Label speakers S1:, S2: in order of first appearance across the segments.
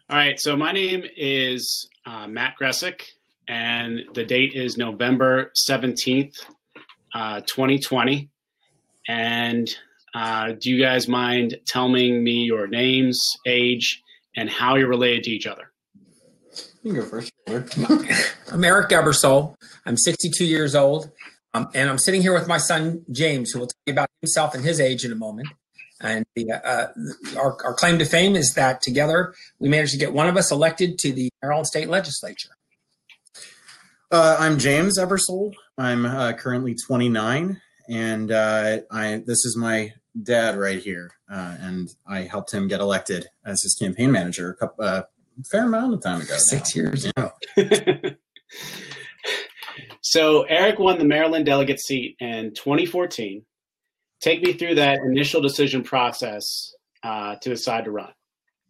S1: All right, so my name is Matt Gressick, and the date is November 17th, 2020. And do you guys mind telling me your names, age, and how you're related to each other?
S2: You can go first.
S3: I'm Eric Ebersole. I'm 62 years old, and I'm sitting here with my son, James, who will tell you about himself and his age in a moment. And our claim to fame is that together we managed to get one of us elected to the Maryland State Legislature.
S2: I'm James Ebersole. I'm currently 29, and this is my dad right here. And I helped him get elected as his campaign manager a fair amount of time ago.
S3: 6 years ago.
S1: So Eric won the Maryland delegate seat in 2014. Take me through that initial decision process to decide to run.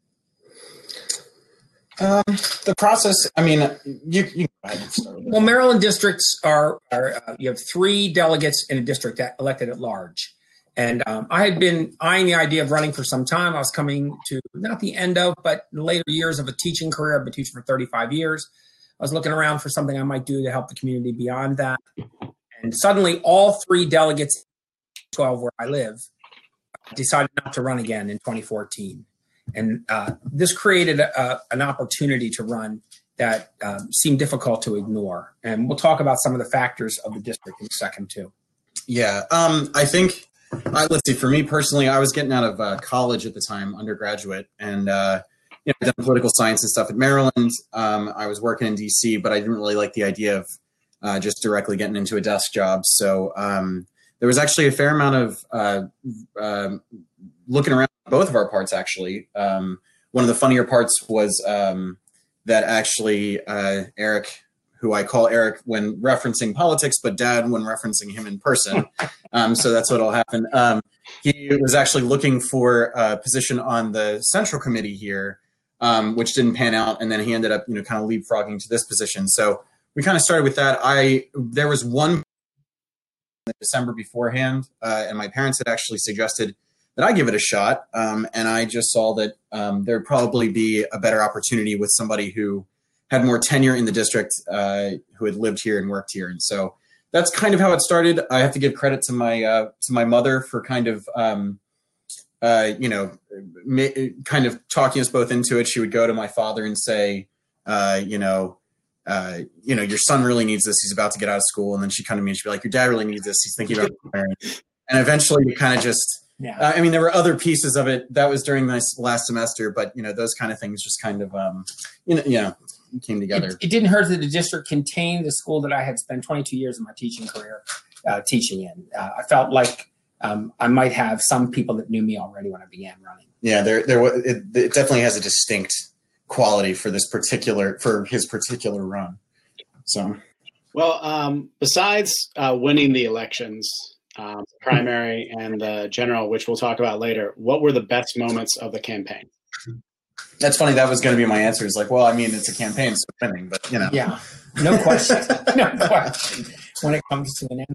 S2: The process, I mean, you go ahead and start with it.
S3: Well, Maryland districts are you have 3 delegates in a district that elected at large. And I had been eyeing the idea of running for some time. I was coming to not the end of, but the later years of a teaching career. I've been teaching for 35 years. I was looking around for something I might do to help the community beyond that. And suddenly all 3 delegates, 12 where I live, decided not to run again in 2014. And this created an opportunity to run that seemed difficult to ignore. And we'll talk about some of the factors of the district in a second too.
S2: Yeah, I think, let's see, for me personally, I was getting out of college at the time, undergraduate, and I'd done political science and stuff at Maryland. I was working in DC, but I didn't really like the idea of just directly getting into a desk job. So there was actually a fair amount of looking around both of our parts, actually. One of the funnier parts was that actually Eric, who I call Eric when referencing politics, but Dad when referencing him in person. So that's what'll happen. He was actually looking for a position on the central committee here, which didn't pan out. And then he ended up, kind of leapfrogging to this position. So we kind of started with that. There was one in December beforehand, and my parents had actually suggested that I give it a shot. And I just saw that there'd probably be a better opportunity with somebody who had more tenure in the district, who had lived here and worked here. And so that's kind of how it started. I have to give credit to my mother for kind of, kind of talking us both into it. She would go to my father and say, your son really needs this. He's about to get out of school. And then she'd come to me and she'd be like, your dad really needs this. He's thinking about retiring. And eventually we kind of just, there were other pieces of it that was during this last semester, but those kind of things just kind of, came together.
S3: It didn't hurt that the district contained the school that I had spent 22 years of my teaching career teaching in. I felt like I might have some people that knew me already when I began running.
S2: Yeah, it definitely has a distinct quality for his particular run. So,
S1: well, besides winning the elections, primary and the general, which we'll talk about later, what were the best moments of the campaign?
S2: That's funny. That was going to be my answer. It's like, well, I mean, it's a campaign, so winning, but
S3: Yeah, no question. No question when it comes to an end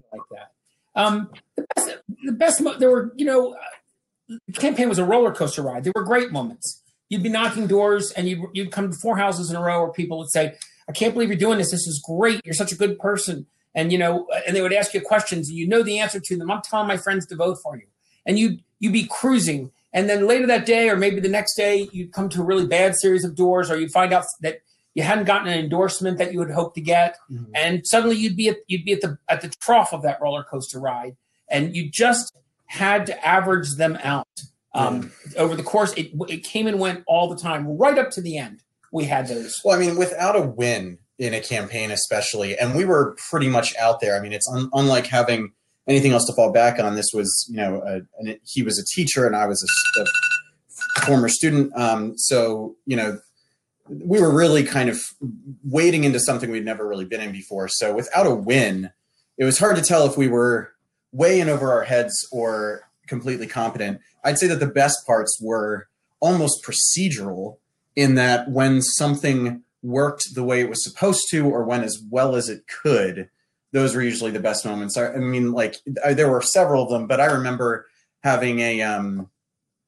S3: like that. There were, the campaign was a roller coaster ride. There were great moments. You'd be knocking doors and you'd come to 4 houses in a row where people would say, I can't believe you're doing this. This is great. You're such a good person. And, and they would ask you questions and the answer to them. I'm telling my friends to vote for you. And you'd be cruising. And then later that day, or maybe the next day, you'd come to a really bad series of doors, or you'd find out that you hadn't gotten an endorsement that you had hoped to get. Mm-hmm. And suddenly you'd be at the trough of that roller coaster ride. And you just had to average them out. Over the course, it came and went all the time, right up to the end. We had those.
S2: Well, I mean, without a win in a campaign, especially, and we were pretty much out there. I mean, it's unlike having anything else to fall back on. This was, he was a teacher and I was a former student. So, we were really kind of wading into something we'd never really been in before. So without a win, it was hard to tell if we were way in over our heads or completely competent. I'd say that the best parts were almost procedural in that when something worked the way it was supposed to or went as well as it could, those were usually the best moments. I mean, there were several of them, but I remember having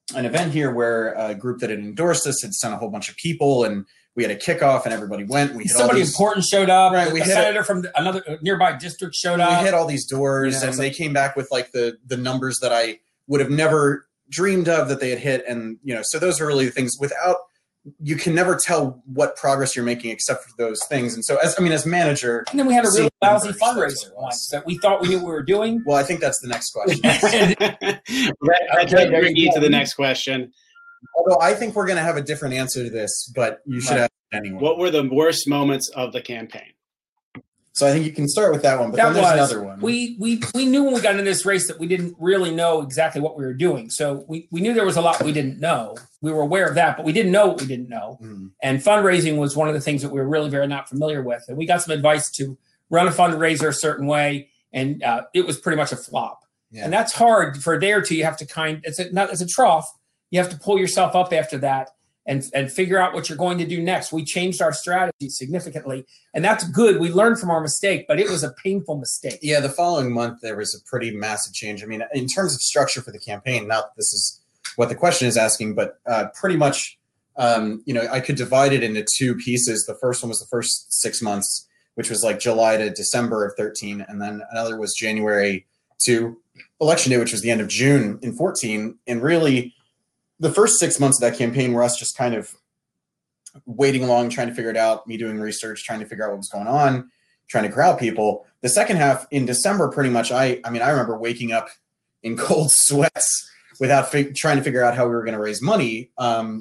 S2: an event here where a group that had endorsed us had sent a whole bunch of people, and we had a kickoff, and everybody went. We hit
S3: Somebody important showed up.
S2: Right,
S3: a senator from another nearby district showed up.
S2: We hit all these doors, and they came back with like the numbers that I would have never dreamed of that they had hit, and so those are really the things. You can never tell what progress you're making except for those things. And so as manager,
S3: and then we had a really lousy fundraiser once that we thought we knew what we were doing.
S2: Well, I think that's the next question.
S1: that does bring you to the next question.
S2: Although I think we're going to have a different answer to this, but you should ask it anyway.
S1: What were the worst moments of the campaign?
S2: So I think you can start with that one, but then there's another one.
S3: We knew when we got into this race that we didn't really know exactly what we were doing. So we knew there was a lot we didn't know. We were aware of that, but we didn't know what we didn't know. Mm. And fundraising was one of the things that we were really very not familiar with. And we got some advice to run a fundraiser a certain way, and it was pretty much a flop. Yeah. And that's hard for a day or two. You have to it's a trough. You have to pull yourself up after that and figure out what you're going to do next. We changed our strategy significantly, and that's good. We learned from our mistake, but it was a painful mistake.
S2: Yeah, the following month, there was a pretty massive change. I mean, in terms of structure for the campaign, not that this is what the question is asking, but pretty much, I could divide it into two pieces. The first one was the first 6 months, which was like July to December of 13, and then another was January to Election Day, which was the end of June in 14, and really the first 6 months of that campaign were us just kind of waiting along, trying to figure it out, me doing research, trying to figure out what was going on, trying to corral people. The second half in December, pretty much, I remember waking up in cold sweats without trying to figure out how we were going to raise money.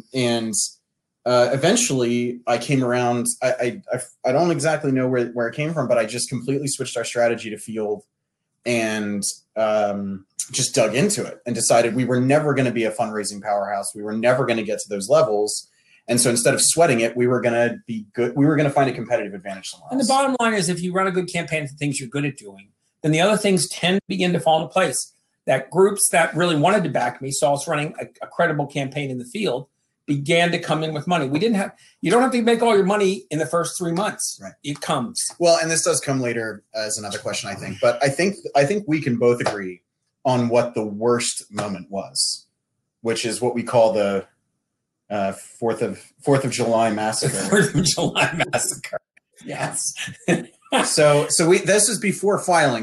S2: Eventually I came around, I don't exactly know where it came from, but I just completely switched our strategy to field and just dug into it and decided we were never going to be a fundraising powerhouse. We were never going to get to those levels. And so instead of sweating it, we were going to be good. We were going to find a competitive advantage somewhere else.
S3: And the bottom line is, if you run a good campaign for things you're good at doing, then the other things tend to begin to fall into place. That groups that really wanted to back me, saw us running a credible campaign in the field, began to come in with money. You don't have to make all your money in the first 3 months.
S2: Right.
S3: It comes.
S2: Well, and this does come later as another question, I think. But I think we can both agree on what the worst moment was, which is what we call the Fourth of July massacre.
S3: The 4th of July massacre. Yes.
S2: So this is before filing.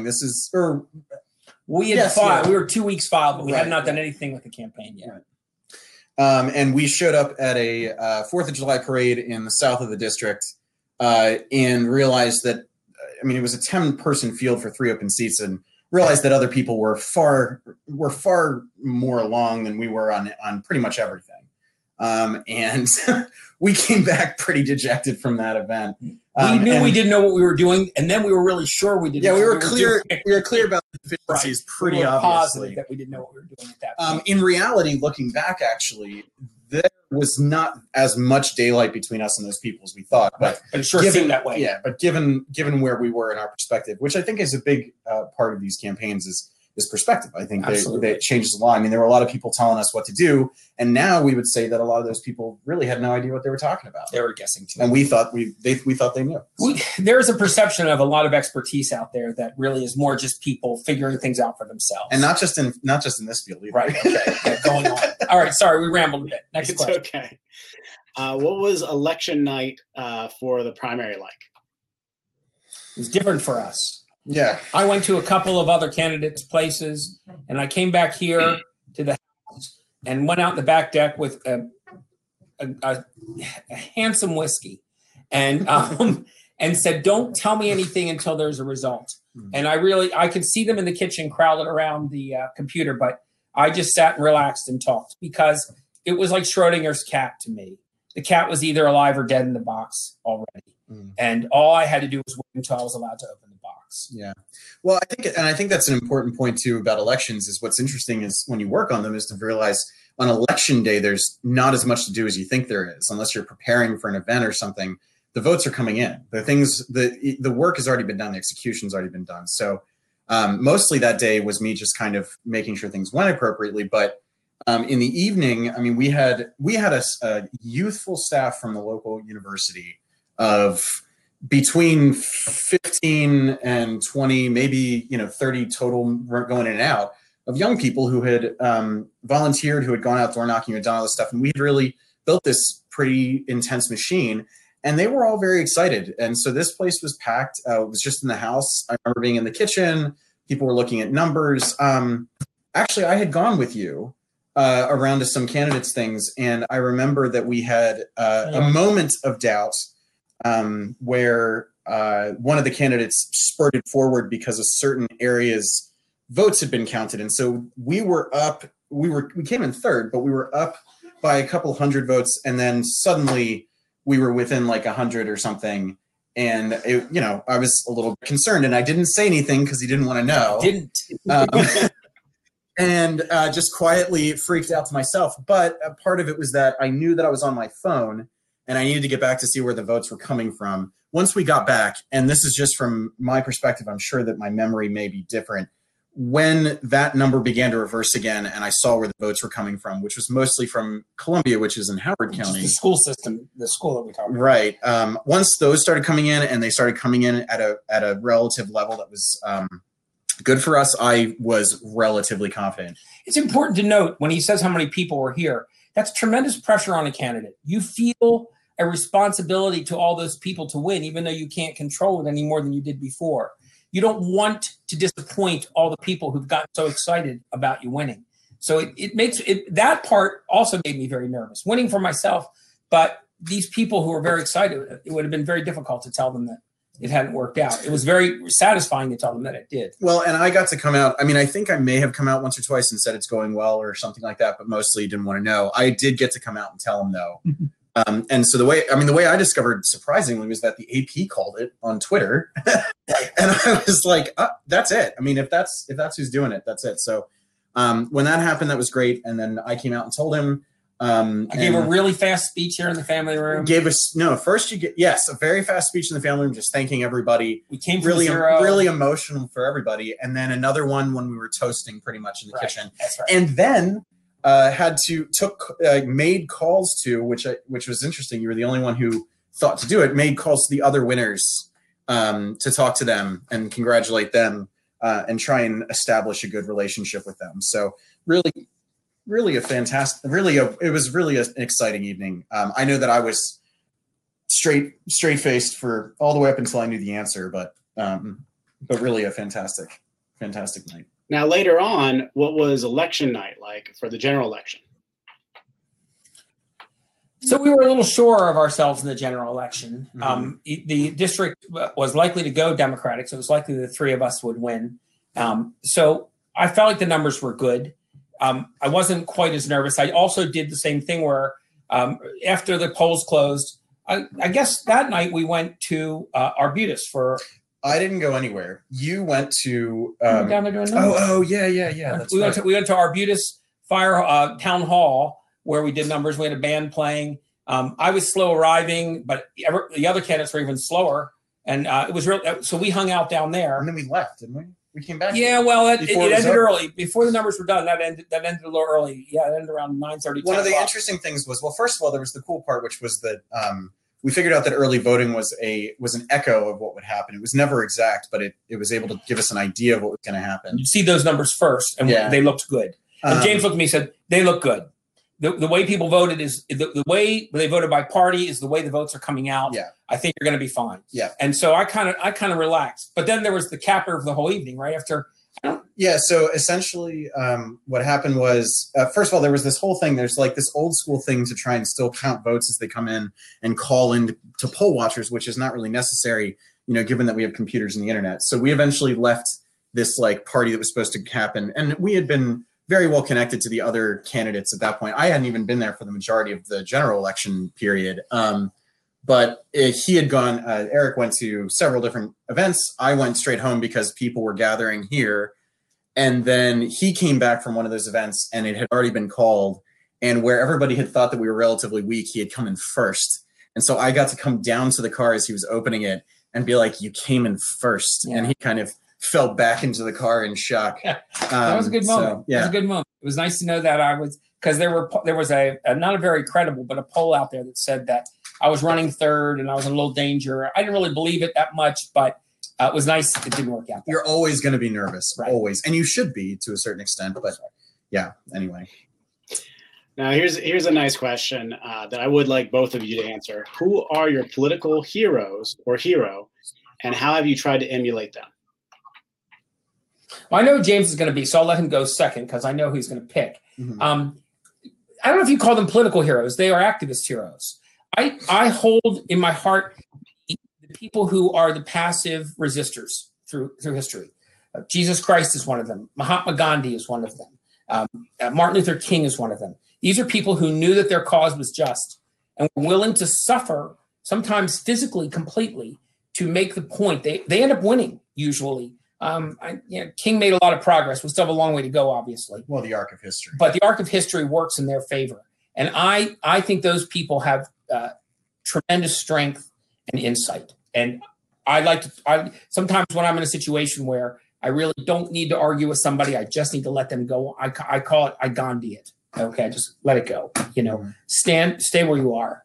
S3: We had filed. We were 2 weeks filed, but we had not done anything with the campaign yet.
S2: Right. And we showed up at a 4th of July parade in the south of the district and realized that, it was a 10-person field for 3 open seats, and realized that other people were far more along than we were on pretty much everything. And we came back pretty dejected from that event.
S3: We knew we didn't know what we were doing, and then we were really sure we didn't.
S2: Yeah, we were clear. We were clear about the deficiencies pretty obviously.
S3: That we didn't know what we were doing at that point.
S2: In reality, looking back, actually, there was not as much daylight between us and those people as we thought. But
S3: it sure seemed that way.
S2: Yeah, but given where we were in our perspective, which I think is a big part of these campaigns, is perspective. I think they changes a lot. There were a lot of people telling us what to do, and now we would say that a lot of those people really had no idea what they were talking about.
S3: They were guessing too,
S2: and we thought they knew.
S3: There is a perception of a lot of expertise out there that really is more just people figuring things out for themselves,
S2: and not just in this field either.
S3: Right? Okay, going on. All right, sorry, we rambled a bit. Next question.
S1: Okay. What was election night for the primary like?
S3: It was different for us.
S2: Yeah.
S3: I went to a couple of other candidates' places, and I came back here to the house and went out in the back deck with a handsome whiskey and said, "Don't tell me anything until there's a result." Mm-hmm. And I could see them in the kitchen crowded around the computer, but I just sat and relaxed and talked because it was like Schrodinger's cat to me. The cat was either alive or dead in the box already. Mm. And all I had to do was wait until I was allowed to open the box.
S2: Yeah. Well, I think that's an important point too about elections. Is what's interesting is when you work on them is to realize on election day, there's not as much to do as you think there is, unless you're preparing for an event or something. The votes are coming in. The work has already been done. The execution's already been done. So mostly that day was me just kind of making sure things went appropriately. But in the evening, we had a youthful staff from the local university of between 15 and 20, maybe 30 total going in and out. young people who had volunteered, who had gone out door knocking, who had done all this stuff, and we had really built this pretty intense machine. And they were all very excited. And so this place was packed. It was just in the house. I remember being in the kitchen. People were looking at numbers. Actually, I had gone with you around to some candidates things. And I remember that we had a moment of doubt where one of the candidates spurted forward because of certain areas' votes had been counted. And so we came in third, but we were up by a couple hundred votes. And then suddenly we were within like 100 or something. And, I was a little concerned, and I didn't say anything because he didn't want to know. And just quietly freaked out to myself. But a part of it was that I knew that I was on my phone, and I needed to get back to see where the votes were coming from. Once we got back, and this is just from my perspective, I'm sure that my memory may be different. When that number began to reverse again, and I saw where the votes were coming from, which was mostly from Columbia, which is in Howard County.
S3: The school system, the school that we talked about.
S2: Right. Once those started coming in, and they started coming in at a relative level that was good for us, I was relatively confident.
S3: It's important to note when he says how many people were here, that's tremendous pressure on a candidate. You feel a responsibility to all those people to win, even though you can't control it any more than you did before. You don't want to disappoint all the people who've gotten so excited about you winning. So it makes it, that part also made me very nervous, winning for myself. But these people who were very excited, it would have been very difficult to tell them that it hadn't worked out. It was very satisfying to tell them that it did.
S2: Well, and I got to come out. I mean, I think I may have come out once or twice and said it's going well or something like that, but mostly didn't want to know. I did get to come out and tell them though. And so the way I discovered surprisingly was that the AP called it on Twitter. And I was like, that's it. I mean, if that's who's doing it, that's it. So when that happened, that was great. And then I came out and told him.
S3: I gave a really fast speech here in the family room.
S2: First you get, a very fast speech in the family room, just thanking everybody.
S3: We came from
S2: really,
S3: zero.
S2: really emotional for everybody. And then another one when we were toasting pretty much in the kitchen.
S3: That's right.
S2: And then made calls to, which was interesting. You were the only one who thought to do it, made calls to the other winners to talk to them and congratulate them and try and establish a good relationship with them. So really it was really an exciting evening. I know that I was straight faced for all the way up until I knew the answer, but really a fantastic night.
S1: Now, later on, what was election night like for the general election?
S3: So we were a little sure of ourselves in the general election.
S2: Mm-hmm.
S3: The district was likely to go Democratic, so it was likely the three of us would win. So I felt like the numbers were good. I wasn't quite as nervous. I also did the same thing where after the polls closed, I guess that night we went to Arbutus for...
S2: I didn't go anywhere. You went to
S3: down there doing numbers.
S2: Yeah. That's right.
S3: We went to Arbutus Fire Town Hall where we did numbers. We had a band playing. I was slow arriving, but the other candidates were even slower. And it was real. So we hung out down there.
S2: And then we left, didn't we? We came back.
S3: Yeah, well, it ended early. Before the numbers were done, that ended a little early. Yeah, it ended around 9:30.
S2: One of the interesting things was, well, first of all, there was the cool part, which was that we figured out that early voting was an echo of what would happen. It was never exact, but it was able to give us an idea of what was going to happen.
S3: You'd see those numbers first, and they looked good. And James looked at me and said, they look good. The way people voted is the way they voted by party is the way the votes are coming out.
S2: Yeah.
S3: I think you're going to be fine.
S2: Yeah.
S3: And so I kind of relaxed. But then there was the capper of the whole evening, right after.
S2: Yeah. So essentially, what happened was, first of all, there was this whole thing. There's like this old school thing to try and still count votes as they come in and call in to poll watchers, which is not really necessary, given that we have computers and the internet. So we eventually left this like party that was supposed to happen, and we had been very well connected to the other candidates at that point. I hadn't even been there for the majority of the general election period. But he had gone, Eric went to several different events. I went straight home because people were gathering here. And then he came back from one of those events and it had already been called. And where everybody had thought that we were relatively weak, he had come in first. And so I got to come down to the car as he was opening it and be like, you came in first. Yeah. And he kind of fell back into the car in shock.
S3: That was a good moment.
S2: So, yeah.
S3: It was a good moment. It was nice to know that I was, because there was a not a very credible, but a poll out there that said that I was running third and I was in a little danger. I didn't really believe it that much, but It was nice. It didn't work out.
S2: You're always going to be nervous,
S3: Right.
S2: always, and you should be to a certain extent. But yeah, anyway.
S1: Now, here's a nice question that I would like both of you to answer. Who are your political heroes or hero, and how have you tried to emulate them?
S3: Well, I know James is going to be, so I'll let him go second because I know who he's going to pick.
S2: Mhm.
S3: I don't know if you call them political heroes. They are activist heroes. I hold in my heart the people who are the passive resistors through history. Jesus Christ is one of them. Mahatma Gandhi is one of them. Martin Luther King is one of them. These are people who knew that their cause was just and were willing to suffer, sometimes physically, completely, to make the point. They end up winning, usually. King made a lot of progress. We still have a long way to go, obviously.
S2: Well, the arc of history.
S3: But the arc of history works in their favor. And I think those people have tremendous strength and insight. And sometimes when I'm in a situation where I really don't need to argue with somebody, I just need to let them go. I call it, I Gandhi it. Okay, just let it go. Stay where you are.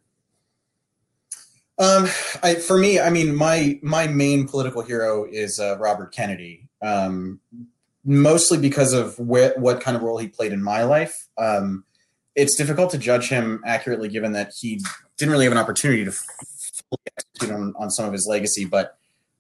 S2: For me, I mean, my main political hero is Robert Kennedy, mostly because of what kind of role he played in my life. It's difficult to judge him accurately, given that he didn't really have an opportunity to fully execute on some of his legacy. But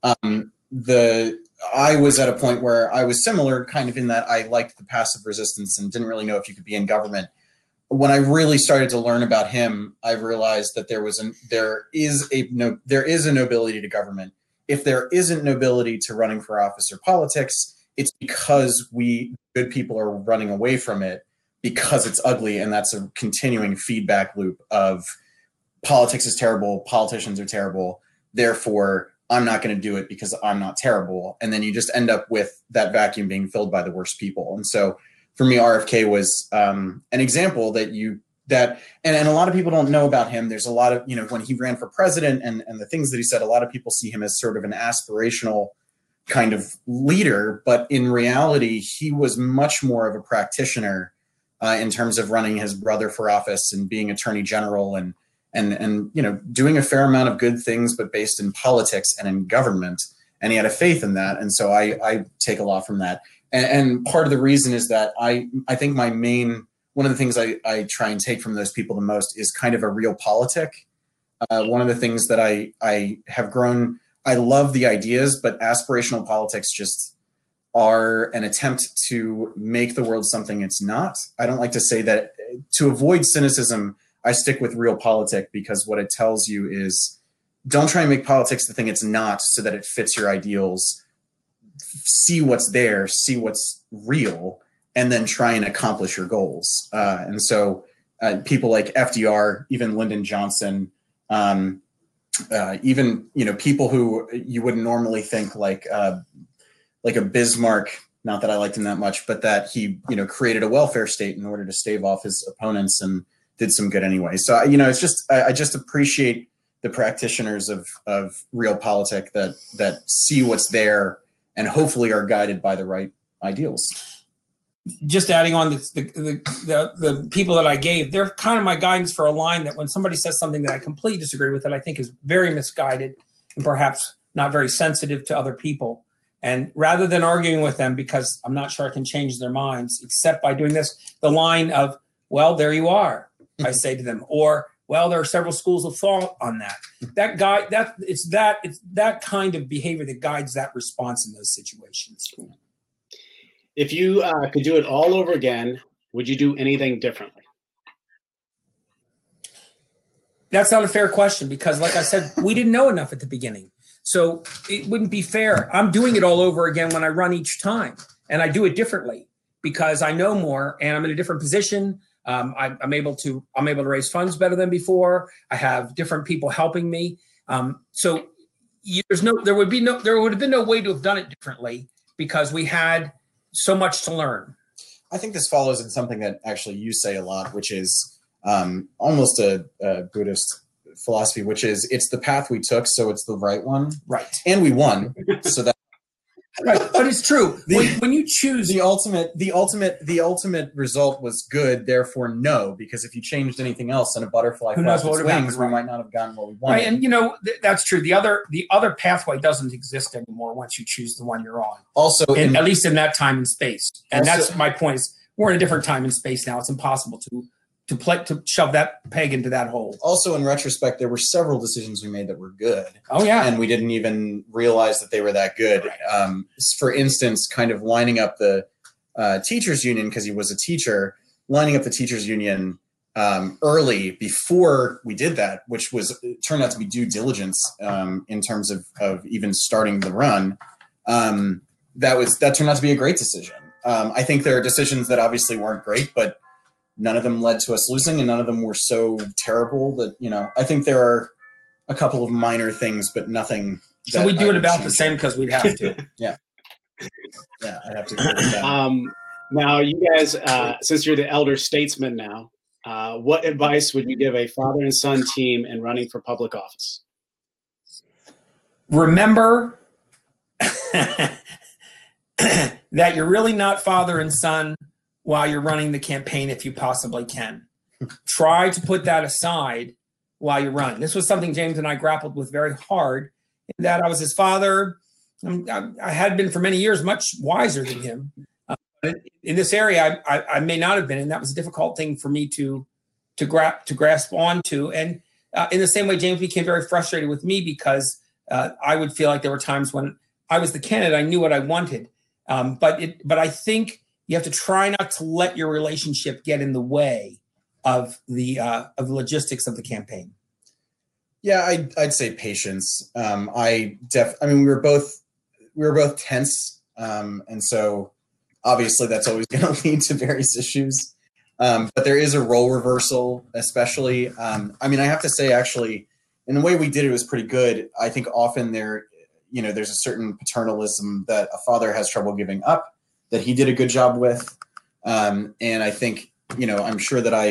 S2: I was at a point where I was similar, kind of in that I liked the passive resistance and didn't really know if you could be in government. When I really started to learn about him, I realized that there is a nobility to government. If there isn't nobility to running for office or politics, it's because we good people are running away from it because it's ugly, and that's a continuing feedback loop of politics is terrible, politicians are terrible, therefore I'm not going to do it because I'm not terrible. And then you just end up with that vacuum being filled by the worst people. And so for me, RFK was an example and a lot of people don't know about him. There's a lot of, when he ran for president and the things that he said, a lot of people see him as sort of an aspirational kind of leader, but in reality, he was much more of a practitioner in terms of running his brother for office and being attorney general and doing a fair amount of good things, but based in politics and in government. And he had a faith in that. And so I take a lot from that. And part of the reason is that I think one of the things I try and take from those people the most is kind of a real politic. One of the things that I have grown, I love the ideas, but aspirational politics just are an attempt to make the world something it's not. I don't like to say that. To avoid cynicism, I stick with real politic, because what it tells you is don't try and make politics the thing it's not so that it fits your ideals. See what's there, see what's real, and then try and accomplish your goals. And so people like FDR, even Lyndon Johnson, even people who you wouldn't normally think like a Bismarck, not that I liked him that much, but that he created a welfare state in order to stave off his opponents and did some good anyway. So it's just I just appreciate the practitioners of real politic that see what's there and hopefully are guided by the right ideals.
S3: Just adding on the people that I gave, they're kind of my guidance for a line that when somebody says something that I completely disagree with, that I think is very misguided and perhaps not very sensitive to other people. And rather than arguing with them, because I'm not sure I can change their minds, except by doing this, the line of, well, there you are, I say to them, or, well, there are several schools of thought on that. It's that kind of behavior that guides that response in those situations.
S1: If you could do it all over again, would you do anything differently?
S3: That's not a fair question, because like I said, we didn't know enough at the beginning. So it wouldn't be fair. I'm doing it all over again when I run each time, and I do it differently because I know more and I'm in a different position. I'm able to raise funds better than before. I have different people helping me. So there would have been no way to have done it differently because we had so much to learn.
S2: I think this follows in something that actually you say a lot, which is almost a Buddhist philosophy, which is it's the path we took, so it's the right one.
S3: Right.
S2: And we won. So
S3: Right, but it's true. When you choose
S2: the ultimate result was good. Therefore, no, because if you changed anything else and a butterfly flapped its wings, we might not have gotten what we wanted.
S3: Right, and that's true. The other pathway doesn't exist anymore once you choose the one you're on.
S2: Also,
S3: at least in that time and space. And that's my point. Is we're in a different time and space now. It's impossible to shove that peg into that hole.
S2: Also, in retrospect, there were several decisions we made that were good.
S3: Oh, yeah.
S2: And we didn't even realize that they were that good. Right. For instance, kind of lining up the teachers union, because he was a teacher, lining up the teachers union early before we did that, which turned out to be due diligence in terms of even starting the run. That turned out to be a great decision. I think there are decisions that obviously weren't great, but none of them led to us losing, and none of them were so terrible that, I think there are a couple of minor things, but nothing.
S3: So we do it about the same because we'd have to.
S2: Yeah. Yeah, I'd have to agree with that.
S1: Now, you guys, since you're the elder statesman now, what advice would you give a father and son team in running for public office?
S3: Remember that you're really not father and son while you're running the campaign if you possibly can. Try to put that aside while you're running. This was something James and I grappled with very hard, in that I was his father. I had been for many years much wiser than him. In this area, I may not have been, and that was a difficult thing for me to grasp onto. And in the same way, James became very frustrated with me because I would feel like there were times when I was the candidate, I knew what I wanted. But I think you have to try not to let your relationship get in the way of the logistics of the campaign.
S2: Yeah, I'd say patience. We were both tense, and so obviously that's always going to lead to various issues. But there is a role reversal, especially. I have to say, actually, in the way we did it was pretty good. I think often there's a certain paternalism that a father has trouble giving up, that he did a good job with. And I think, I'm sure that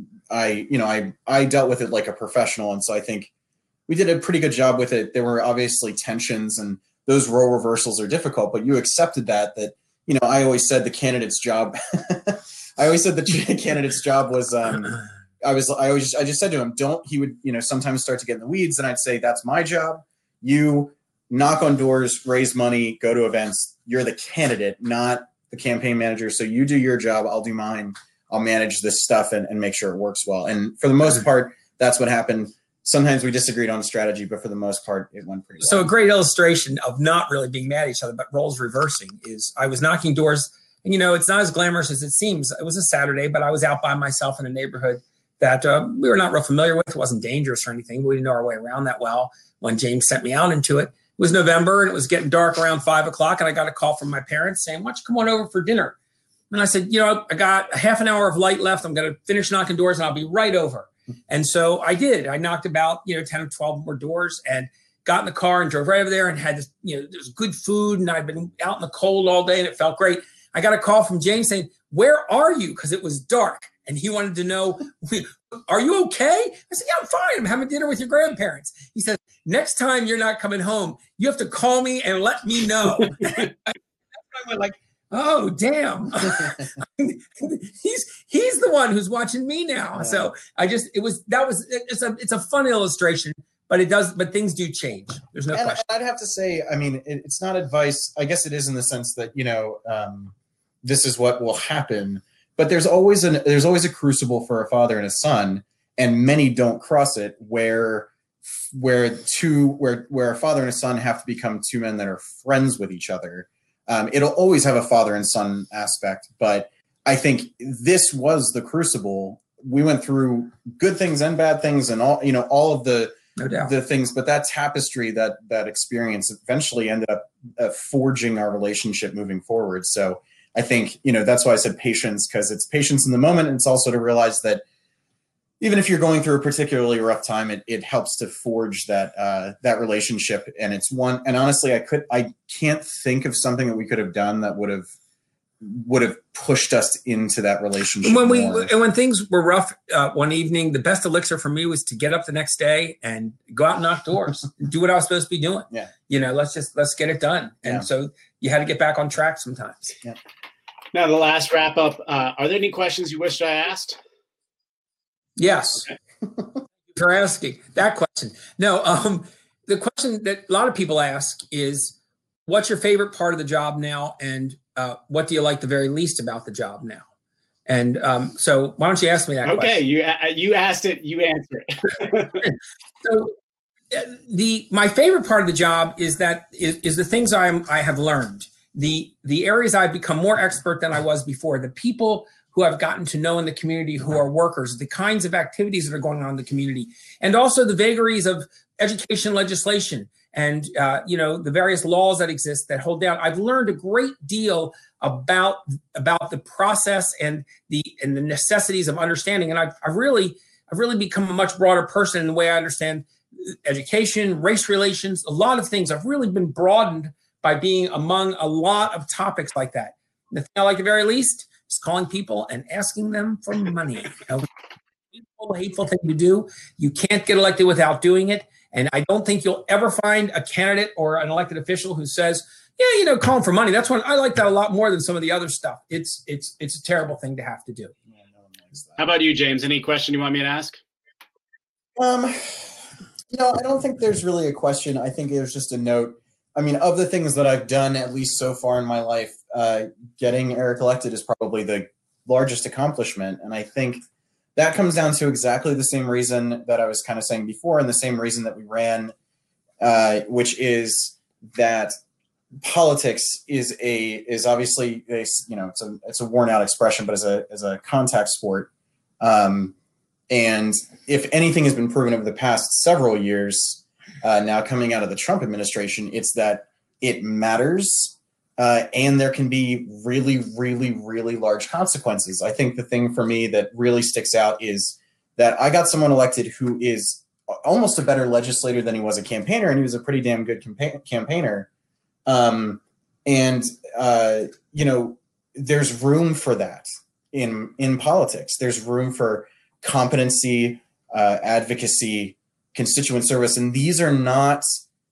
S2: I dealt with it like a professional. And so I think we did a pretty good job with it. There were obviously tensions, and those role reversals are difficult, but you accepted that, I always said the candidate's job. I always said the candidate's job was, I just said to him, he would, sometimes start to get in the weeds, and I'd say, that's my job. You knock on doors, raise money, go to events. You're the candidate, not the campaign manager. So you do your job. I'll do mine. I'll manage this stuff and make sure it works well. And for the most part, that's what happened. Sometimes we disagreed on strategy, but for the most part, it went pretty well.
S3: So a great illustration of not really being mad at each other, but roles reversing is I was knocking doors. And, it's not as glamorous as it seems. It was a Saturday, but I was out by myself in a neighborhood that we were not real familiar with. It wasn't dangerous or anything. We didn't know our way around that well when James sent me out into it. It was November, and it was getting dark around 5 o'clock, and I got a call from my parents saying, why don't you come on over for dinner? And I said, I got a half an hour of light left. I'm going to finish knocking doors, and I'll be right over. And so I did. I knocked about, 10 or 12 more doors and got in the car and drove right over there and had this, there was good food, and I'd been out in the cold all day, and it felt great. I got a call from James saying, where are you? Because it was dark, and he wanted to know, are you okay? I said, yeah, I'm fine. I'm having dinner with your grandparents. He said, next time you're not coming home, you have to call me and let me know. I went like, oh, damn. he's the one who's watching me now. Yeah. So it's a fun illustration, but things do change. There's no question.
S2: I'd have to say, it's not advice. I guess it is in the sense that, this is what will happen, but there's always a crucible for a father and a son, and many don't cross it where a father and a son have to become two men that are friends with each other. It'll always have a father and son aspect, but I think this was the crucible. We went through good things and bad things, and all of the things, but that tapestry, that experience eventually ended up forging our relationship moving forward. So I think, that's why I said patience, because it's patience in the moment. And it's also to realize that even if you're going through a particularly rough time, it helps to forge that relationship. And it's one, and honestly, I can't think of something that we could have done that would have pushed us into that relationship.
S3: When things were rough one evening, the best elixir for me was to get up the next day and go out and knock doors, do what I was supposed to be doing.
S2: Yeah.
S3: Let's get it done. And so you had to get back on track sometimes.
S2: Yeah.
S1: Now, the last wrap up. Are there any questions you wish I asked?
S3: Yes.
S1: Okay.
S3: For asking that question. No, the question that a lot of people ask is, what's your favorite part of the job now, and what do you like the very least about the job now? And so why don't you ask me that question?
S1: Okay, you asked it, you answer it.
S3: So my favorite part of the job is the things I have learned, the areas I've become more expert than I was before, the people who I've gotten to know in the community who are workers, the kinds of activities that are going on in the community, and also the vagaries of education legislation and the various laws that exist that hold down. I've learned a great deal about the process and the necessities of understanding, and I've really become a much broader person in the way I understand education, race relations, a lot of things. I've really been broadened by being among a lot of topics like that. The thing I like the very least is calling people and asking them for money. Hateful thing to do. You can't get elected without doing it. And I don't think you'll ever find a candidate or an elected official who says, yeah, calling for money. That's when I like that a lot more than some of the other stuff. It's a terrible thing to have to do.
S1: How about you, James? Any question you want me to ask?
S2: I don't think there's really a question. I think there's just a note. I mean, of the things that I've done, at least so far in my life, getting Eric elected is probably the largest accomplishment. And I think that comes down to exactly the same reason that I was kind of saying before, and the same reason that we ran, which is that politics is obviously it's a worn out expression, but as a contact sport. And if anything has been proven over the past several years, now coming out of the Trump administration, it's that it matters. And there can be really, really, really large consequences. I think the thing for me that really sticks out is that I got someone elected who is almost a better legislator than he was a campaigner, and he was a pretty damn good campaigner. There's room for that in politics. There's room for competency, advocacy, constituent service, and these are not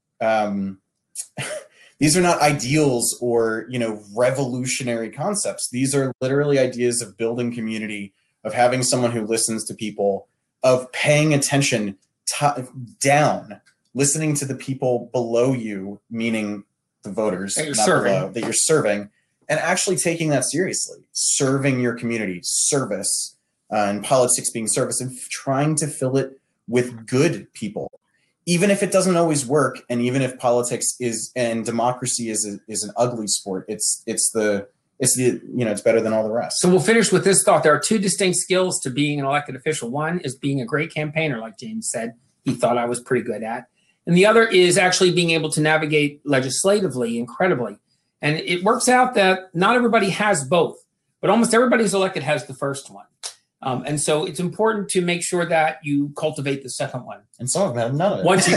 S2: ideals or revolutionary concepts. These are literally ideas of building community, of having someone who listens to people, of paying attention down, listening to the people below you, meaning the voters that you're serving, and actually taking that seriously, serving your community, service, and politics being service, and trying to fill it with good people, even if it doesn't always work, and even if politics and democracy is an ugly sport. It's better than all the rest.
S3: So we'll finish with this thought. There are two distinct skills to being an elected official. One is being a great campaigner, like James said, he thought I was pretty good at. And the other is actually being able to navigate legislatively incredibly. And it works out that not everybody has both, but almost everybody who's elected has the first one. And so it's important to make sure that you cultivate the second one.
S2: And some of them have none of it.
S3: Once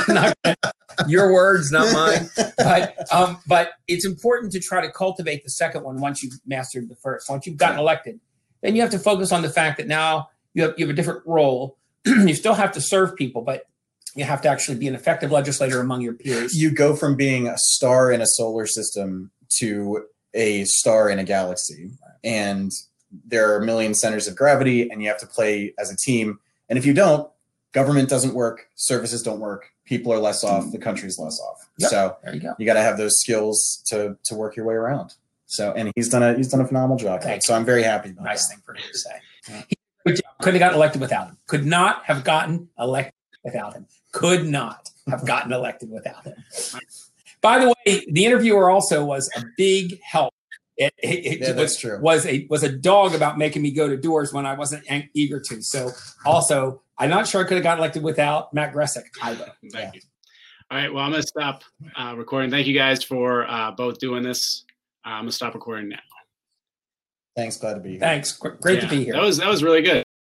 S3: your words, not mine. But it's important to try to cultivate the second one once you've mastered the first. Once you've gotten elected, then you have to focus on the fact that now you have a different role. You still have to serve people, but you have to actually be an effective legislator among your peers.
S2: You go from being a star in a solar system to a star in a galaxy. And there are a million centers of gravity, and you have to play as a team. And if you don't, government doesn't work, services don't work, people are less off, the country's less off.
S3: Yep,
S2: so
S3: there you go.
S2: You got to have those skills to work your way around. So, and he's done a phenomenal job. So I'm very happy about
S3: nice
S2: that.
S3: thing for him to say. Couldn't have gotten elected without him. Could not have gotten elected without him. Could not have gotten elected without him. By the way, the interviewer also was a big help.
S2: That's true.
S3: Was a dog about making me go to doors when I wasn't eager to. So also, I'm not sure I could have gotten elected without Matt Gressick either.
S1: Thank you. All right. Well, I'm going to stop recording. Thank you guys for both doing this. I'm going to stop recording now.
S2: Thanks. Glad to be here.
S3: Thanks. Great to be here.
S1: That was really good.